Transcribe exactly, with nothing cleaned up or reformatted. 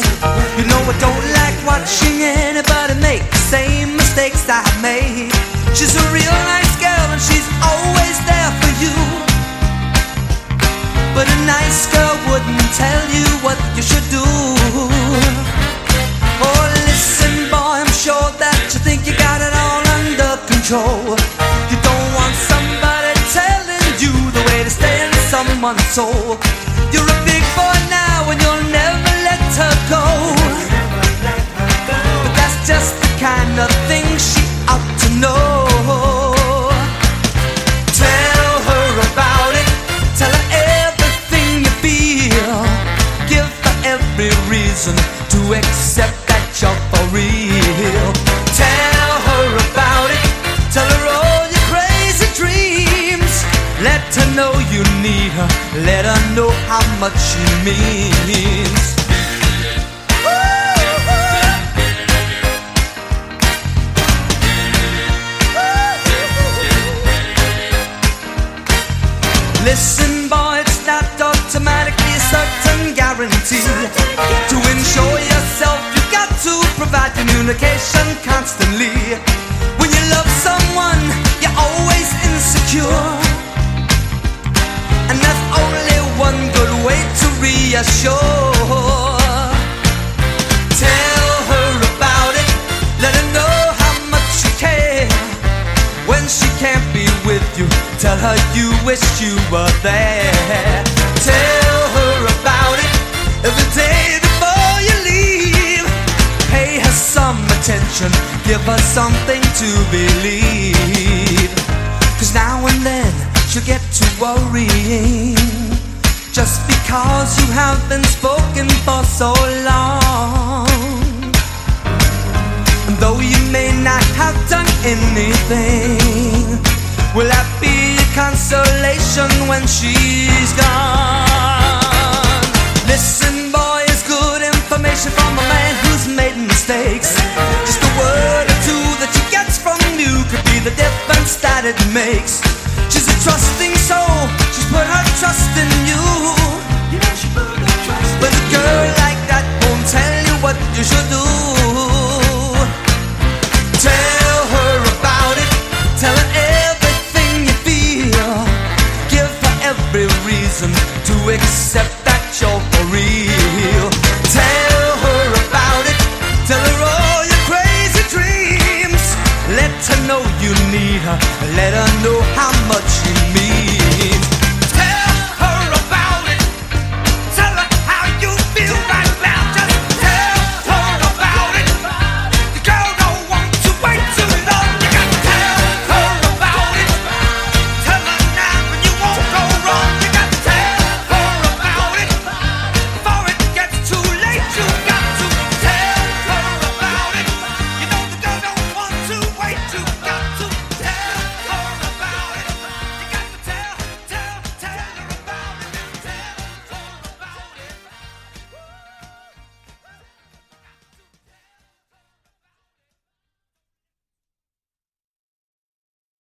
You know I don't like watching anybody make the same mistakes I made. She's a real nice girl and she's always there for you. But a nice girl wouldn't tell you what you should do. Oh, listen boy, I'm sure that you think you got it all under control. You don't want somebody telling you the way to stay in someone's soul. You're a big boy now and you'll never let her go. But that's just the kind of thing she ought to know. Tell her about it, tell her everything you feel. Give her every reason to accept that you're for real. Tell her about it, tell her all your crazy dreams. Let her know you need her, let her know how much she means. Listen boy, it's not automatically a certain guarantee. To ensure yourself, you've got to provide communication constantly. When you love someone, you're always insecure, and there's only one good way to reassure. Tell her about it, let her know how much you care. When she can't be with you, tell her you wish you were there. Tell her about it every day before you leave. Pay her some attention, give her something to believe. Cause now and then she'll get to worrying, just because you have been spoken for so long. And though you may not have done anything, will that be a consolation when she's gone? Listen boy, it's good information from a man who's made mistakes. Just a word or two that she gets from you could be the difference that it makes. She's a trusting soul, she's put her trust in you. But a girl like that won't tell you what you should do. Tell her about it, tell her everything you feel. Give her every reason to accept that you're for real. Tell her about it, tell her all your crazy dreams. Let her know you need her, let her know how